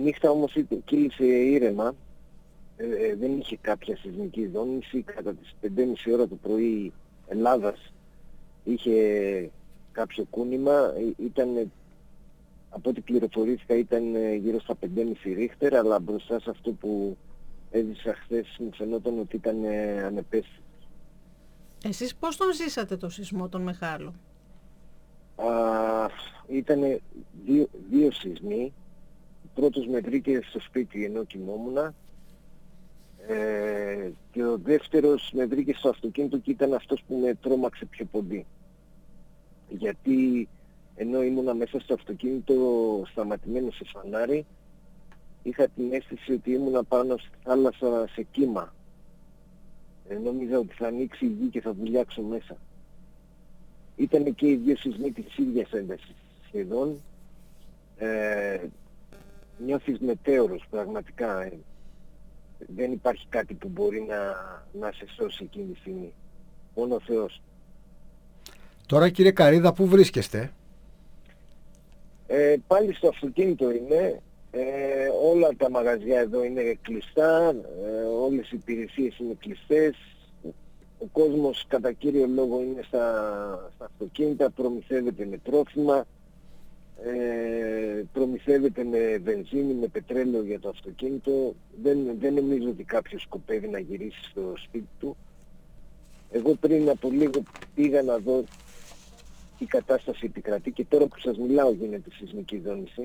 νύχτα όμως κύλησε ήρεμα, δεν είχε κάποια σεισμική δόνηση. Κατά τις 5:30 ώρα το πρωί Ελλάδας είχε κάποιο κούνημα, από ό,τι πληροφορήθηκα ήταν γύρω στα 5,5 ρίχτερ, αλλά μπροστά σε αυτό που έζησα χθες μου φαινόταν ότι ήταν ανεπαίσθητο. Εσείς πώς τον ζήσατε το σεισμό τον μεγάλο? Ήτανε δύο σεισμοί. Ο πρώτος με βρήκε στο σπίτι ενώ κοιμόμουνα, και ο δεύτερος με βρήκε στο αυτοκίνητο και ήταν αυτός που με τρόμαξε πιο πολύ. Γιατί ενώ ήμουνα μέσα στο αυτοκίνητο σταματημένο σε φανάρι, είχα την αίσθηση ότι ήμουνα πάνω στη θάλασσα σε κύμα. Νόμιζα ότι θα ανοίξει η γη και θα βουλιάξω μέσα. Ήταν και οι δύο σεισμοί της ίδιας έντασης σχεδόν. Νιώθεις μετέωρος πραγματικά. Δεν υπάρχει κάτι που μπορεί να σε σώσει εκείνη τη στιγμή. Μόνο ο Θεός. Τώρα κύριε Καρύδα, πού βρίσκεστε? Πάλι στο αυτοκίνητο είμαι. Όλα τα μαγαζιά εδώ είναι κλειστά, όλες οι υπηρεσίες είναι κλειστές. Ο κόσμος κατά κύριο λόγο είναι στα αυτοκίνητα, προμηθεύεται με τρόφιμα, προμηθεύεται με βενζίνη, με πετρέλαιο για το αυτοκίνητο. Δεν νομίζω ότι κάποιος σκοπεύει να γυρίσει στο σπίτι του. Εγώ πριν από λίγο πήγα να δω τι κατάσταση επικρατεί και τώρα που σας μιλάω γίνεται σεισμική δόνηση.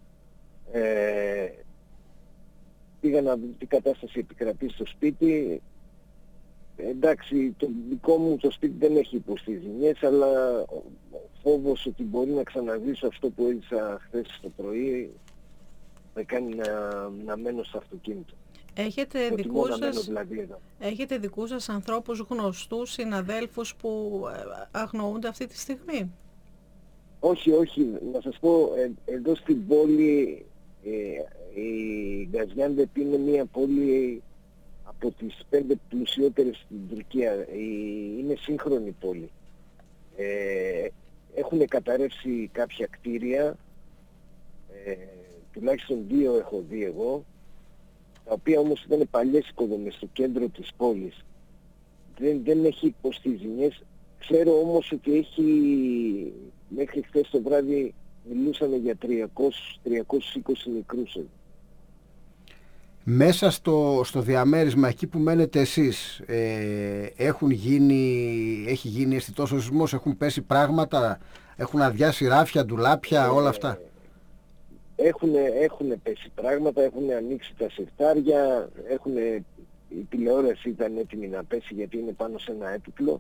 Πήγα να δω τι κατάσταση επικρατεί στο σπίτι. Εντάξει, το δικό μου το σπίτι δεν έχει υποστεί ζημιές, αλλά ο φόβος ότι μπορεί να ξαναζήσω αυτό που έζησα χθες το πρωί με κάνει να μένω στο αυτοκίνητο. Έχετε δικούς σας ανθρώπους γνωστούς, συναδέλφους που αγνοούνται αυτή τη στιγμή? Όχι, να σας πω, εδώ στην πόλη η Γκαζιάντεπ είναι μια πόλη από τις 5 πλουσιότερες στην Τουρκία. Είναι σύγχρονη πόλη. Έχουν καταρρεύσει κάποια κτίρια, τουλάχιστον 2 έχω δει εγώ, τα οποία όμως ήταν παλιές οικοδομές στο κέντρο της πόλης. Δεν έχει υποστεί ζημιές. Ξέρω όμως ότι μέχρι χθες το βράδυ μιλούσαν για 320 νεκρούς. Μέσα στο διαμέρισμα εκεί που μένετε εσείς, έχει γίνει αισθητός ο σεισμός, έχουν πέσει πράγματα, έχουν αδειάσει ράφια, ντουλάπια, όλα αυτά? Έχουν πέσει πράγματα, έχουν ανοίξει τα συρτάρια, η τηλεόραση ήταν έτοιμη να πέσει γιατί είναι πάνω σε ένα έπιπλο.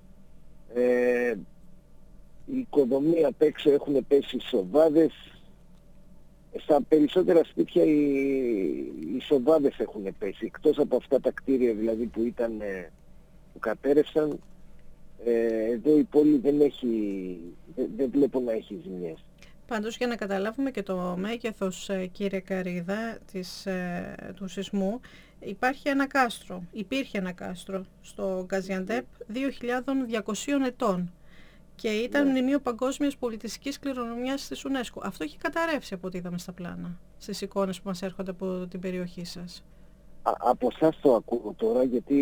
Η οικοδομή απ' έξω έχουν πέσει σοβάδες. Στα περισσότερα σπίτια οι σοβάδες έχουν πέσει, εκτός από αυτά τα κτίρια δηλαδή που κατέρευσαν. Εδώ η πόλη δεν βλέπω να έχει ζημιές. Πάντως, για να καταλάβουμε και το μέγεθος, κύριε Καρύδα, του σεισμού, υπήρχε ένα κάστρο στο Γκαζιαντέπ 2.200 ετών και ήταν μνημείο παγκόσμιας πολιτιστικής κληρονομιάς της UNESCO. Αυτό έχει καταρρεύσει από ό,τι είδαμε στα πλάνα, στις εικόνες που μας έρχονται από την περιοχή σας. Από εσάς το ακούω τώρα, γιατί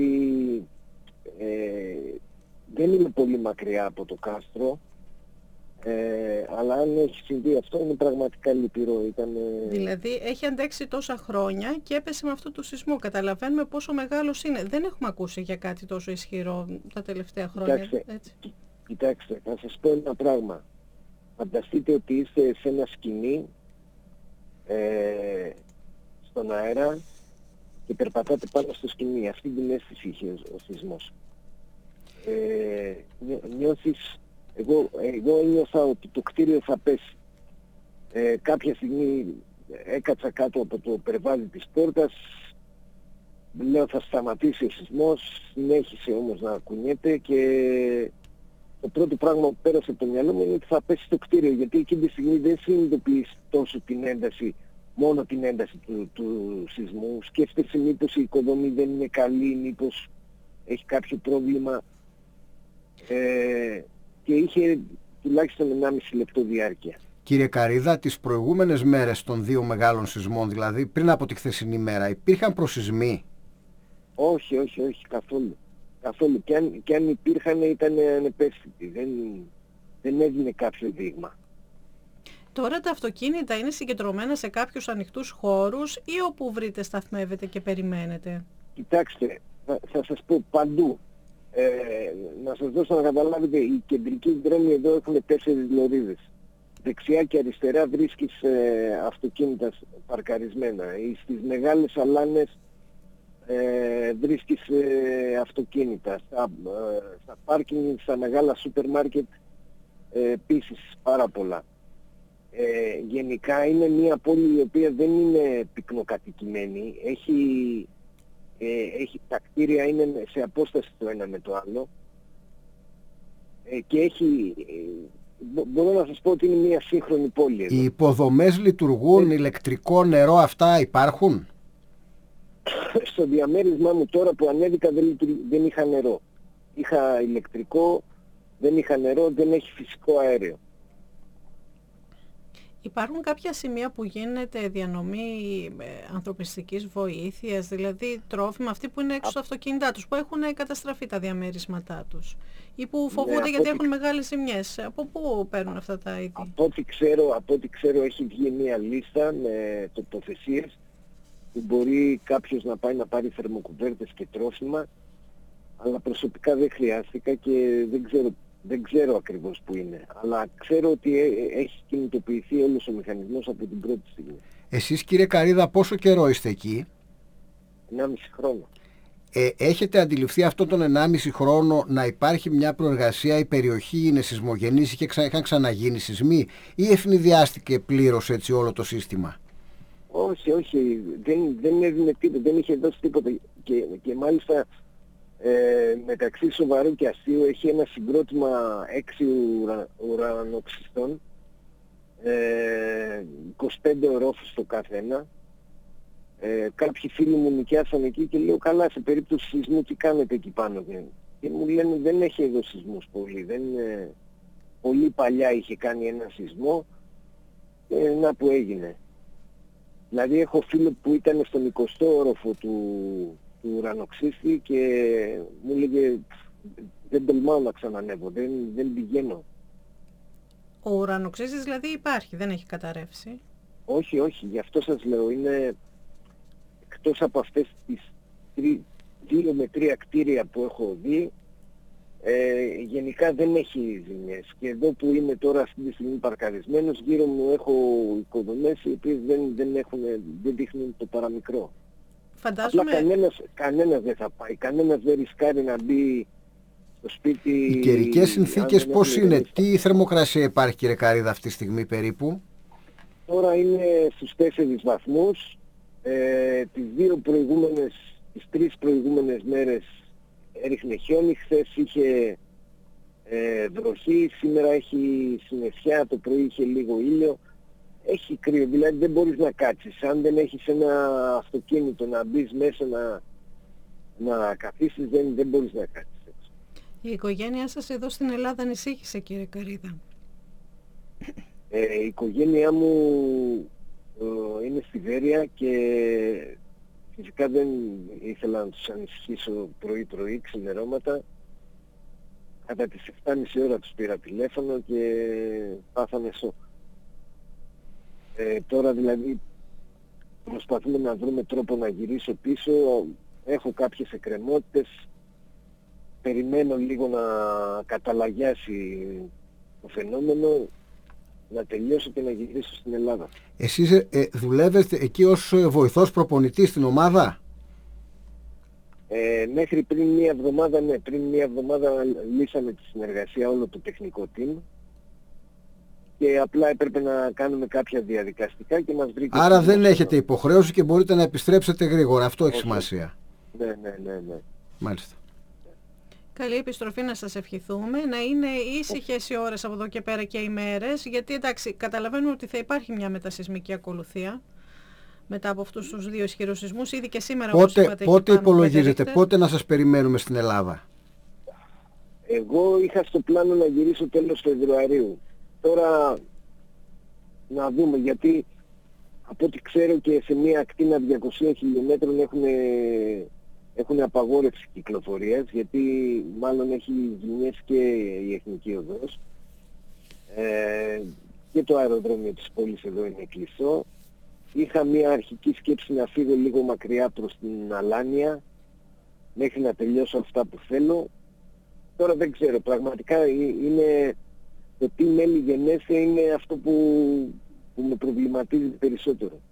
δεν είμαι πολύ μακριά από το κάστρο. Αλλά αν έχει συμβεί αυτό είναι πραγματικά λυπηρό. Δηλαδή έχει αντέξει τόσα χρόνια και έπεσε με αυτό το σεισμό. Καταλαβαίνουμε πόσο μεγάλος είναι. Δεν έχουμε ακούσει για κάτι τόσο ισχυρό τα τελευταία χρόνια. Κοιτάξτε, θα σας πω ένα πράγμα. Φανταστείτε ότι είστε σε ένα σκηνή στον αέρα και περπατάτε πάνω στο σκηνή. Αυτή την αίσθηση είχε ο σεισμός. Νιώθεις... Εγώ ένιωθα ότι το κτίριο θα πέσει. Κάποια στιγμή έκατσα κάτω από το περβάδι της πόρτας. Λέω θα σταματήσει ο σεισμός. Συνέχισε όμως να κουνιέται και το πρώτο πράγμα που πέρασε από το μυαλό μου είναι ότι θα πέσει το κτίριο. Γιατί εκείνη τη στιγμή δεν συνειδητοποιείς τόσο την ένταση, μόνο την ένταση του σεισμού. Σκέφτεσαι μήπως η οικοδομή δεν είναι καλή, μήπως έχει κάποιο πρόβλημα. Και είχε τουλάχιστον 1,5 λεπτό διάρκεια. Κύριε Καρίδα, τις προηγούμενες μέρες των δύο μεγάλων σεισμών, δηλαδή πριν από τη χθεσινή μέρα, υπήρχαν προσεισμοί? Όχι, καθόλου. Καθόλου. Και αν υπήρχαν ήταν ανεπαίσθητοι. Δεν έδινε κάποιο δείγμα. Τώρα τα αυτοκίνητα είναι συγκεντρωμένα σε κάποιους ανοιχτούς χώρους ή όπου βρείτε σταθμεύετε και περιμένετε? Κοιτάξτε, θα σας πω παντού. Να σας δώσω να καταλάβετε, οι κεντρικοί δρόμοι εδώ έχουν 4 λωρίδες. Δεξιά και αριστερά βρίσκεις αυτοκίνητα παρκαρισμένα. Στις μεγάλες αλάνες βρίσκεις αυτοκίνητα. Στα πάρκινγκ, στα μεγάλα σούπερ μάρκετ επίσης πάρα πολλά. Γενικά είναι μια πόλη η οποία δεν είναι πυκνοκατοικημένη. Τα κτίρια είναι σε απόσταση το ένα με το άλλο και μπορώ να σας πω ότι είναι μια σύγχρονη πόλη εδώ. Οι υποδομές λειτουργούν, ηλεκτρικό, νερό, αυτά υπάρχουν? Στο διαμέρισμά μου τώρα που ανέβηκα δεν είχα νερό. Είχα ηλεκτρικό, δεν είχα νερό, δεν έχει φυσικό αέριο. Υπάρχουν κάποια σημεία που γίνεται διανομή ανθρωπιστικής βοήθειας, δηλαδή τρόφιμα, αυτοί που είναι έξω στα αυτοκίνητά τους, που έχουν καταστραφεί τα διαμέρισματά τους ή που φοβούνται γιατί έχουν μεγάλες ζημιές? Από πού παίρνουν αυτά τα είδη? Από ό,τι ξέρω έχει βγει μια λίστα με τοποθεσίες που μπορεί κάποιος να πάει να πάρει θερμοκουβέρτες και τρόφιμα, αλλά προσωπικά δεν χρειάστηκα και δεν ξέρω ακριβώς που είναι, αλλά ξέρω ότι έχει κινητοποιηθεί όλος ο μηχανισμός από την πρώτη στιγμή. Εσείς, κύριε Καρίδα, πόσο καιρό είστε εκεί? 1,5 χρόνο. Έχετε αντιληφθεί αυτόν τον 1,5 χρόνο να υπάρχει μια προεργασία, η περιοχή είναι σεισμογενής και είχαν ξαναγίνει σεισμοί, ή ευνηδιάστηκε πλήρως έτσι όλο το σύστημα? Όχι, δεν έδινε τίποτα, δεν είχε δώσει τίποτα και μάλιστα μεταξύ σοβαρού και αστείου έχει ένα συγκρότημα 6 ουρανοξυστών, 25 ορόφους το καθένα. Κάποιοι φίλοι μου νοικιάσαν εκεί και λέω, καλά, σε περίπτωση σεισμού τι κάνετε εκεί πάνω? Και μου λένε, δεν έχει εδώ σεισμούς πολύ, πολύ παλιά είχε κάνει ένα σεισμό να που έγινε. Δηλαδή έχω φίλο που ήταν στον 20ο όροφο του ουρανοξύστη και μου έλεγε, δεν τολμάω να ξανανεύω, δεν πηγαίνω. Ο ουρανοξύστης δηλαδή υπάρχει, δεν έχει καταρρεύσει? Όχι, γι' αυτό σας λέω, είναι εκτός από αυτές τις 2 με 3 κτίρια που έχω δει, γενικά δεν έχει ζημιές. Και εδώ που είμαι τώρα αυτή τη στιγμή παρκαρισμένος, γύρω μου έχω οικοδομές οι οποίες δεν δείχνουν το παραμικρό. Φαντάζομαι... Απλά κανένας δεν θα πάει, κανένας δεν ρισκάρει να μπει στο σπίτι. Οι καιρικές συνθήκες πώς είναι, τι θερμοκρασία υπάρχει, κύριε Καρίδα, αυτή τη στιγμή περίπου? Τώρα είναι στους 4 βαθμούς. Τις 3 προηγούμενες μέρες έριχνε χιόνι, χθες είχε βροχή, σήμερα έχει συννεφιά, το πρωί είχε λίγο ήλιο. Έχει κρύο, δηλαδή δεν μπορείς να κάτσεις. Αν δεν έχεις ένα αυτοκίνητο να μπεις μέσα να καθίσεις, δεν μπορείς να κάτσεις. Η οικογένειά σας εδώ στην Ελλάδα ανησύχησε, κύριε Καρίδα? Η οικογένειά μου είναι στη Βέρεια και φυσικά δεν ήθελα να τους ανησυχήσω πρωί-πρωί, ξημερώματα. Κατά τις 7.30 ώρα τους πήρα τηλέφωνο και πάθανε σοκ. Τώρα δηλαδή προσπαθούμε να βρούμε τρόπο να γυρίσω πίσω. Έχω κάποιες εκκρεμότητες. Περιμένω λίγο να καταλαγιάσει το φαινόμενο, να τελειώσω και να γυρίσω στην Ελλάδα. Εσείς δουλεύετε εκεί ως βοηθός προπονητής στην ομάδα? Μέχρι πριν μία εβδομάδα, ναι, πριν μία εβδομάδα λύσαμε τη συνεργασία, όλο το τεχνικό team. Και απλά έπρεπε να κάνουμε κάποια διαδικαστικά και μας βρήκε... Άρα δεν έχετε υποχρέωση και μπορείτε να επιστρέψετε γρήγορα. Αυτό έχει σημασία. Ναι. Μάλιστα. Καλή επιστροφή να σας ευχηθούμε, να είναι ήσυχες οι ώρες από εδώ και πέρα και οι μέρες, γιατί εντάξει, καταλαβαίνουμε ότι θα υπάρχει μια μετασεισμική ακολουθία μετά από αυτούς τους 2 ισχυρούς σεισμούς, ήδη και σήμερα. Πότε υπολογίζετε, πότε να σας περιμένουμε στην Ελλάδα? Εγώ είχα στο πλάνο να γυρίσω τέλος Φεβρουαρίου. Τώρα να δούμε, γιατί από ό,τι ξέρω και σε μια ακτίνα 200 χιλιόμετρων έχουν απαγόρευση κυκλοφορίας, γιατί μάλλον έχει ζημιές και η Εθνική Οδός. Και το αεροδρόμιο της πόλης εδώ είναι κλειστό. Είχα μια αρχική σκέψη να φύγω λίγο μακριά προς την Αλάνια μέχρι να τελειώσω αυτά που θέλω. Τώρα δεν ξέρω, πραγματικά είναι το τι μέλη γενέστε είναι αυτό που με προβληματίζει περισσότερο.